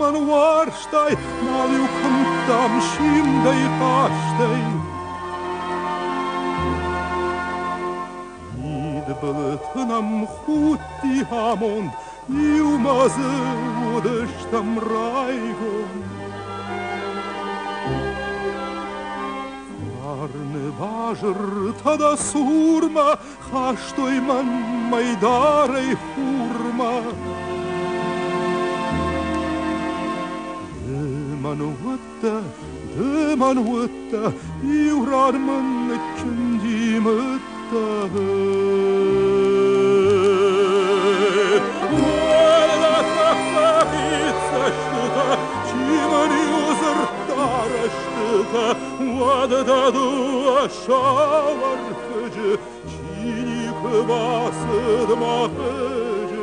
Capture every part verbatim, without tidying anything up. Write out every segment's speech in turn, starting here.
man warstai, naliu cântam și-mi dă-i paștei. Id bălătânam huti hamond, iu mază udăștam raigon. Arne bajr tada surma, haštoj man majdarej hurma. Man vătă, de man vătă, iu rad man cendi mătă. Oala ta fahița ștătă, ci man iu zărtara ștătă, oada da dua șavar făgă, cini că vasă d'ma făgă.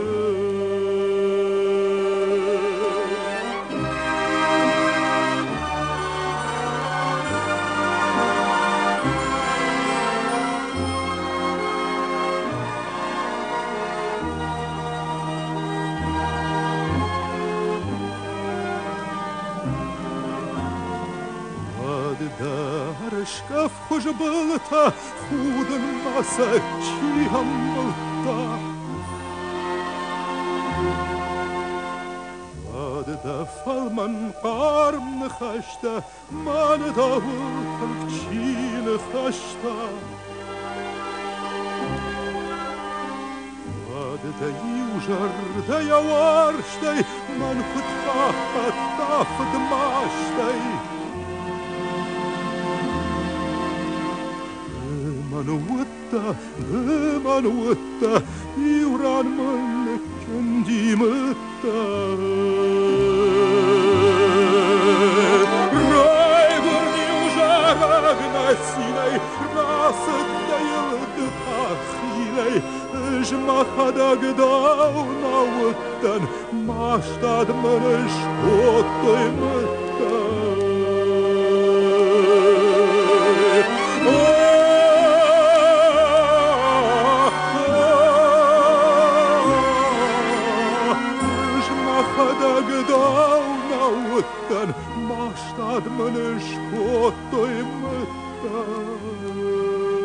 Шкаф хоч болта, худен маса, чиам болта. Адда фалман қарм хашта, ман да вултан чин хашта. Адда южар да яварштай, ман хутфа таф дмаштай. Manuutta, manuutta, iuran manne kendimetta. Raivurni užaragnasinai, rasetta jältä pahilai, žmahadag daunautan, maštad mane škotoj metta. Daunautan, maštad mane škotoj metta.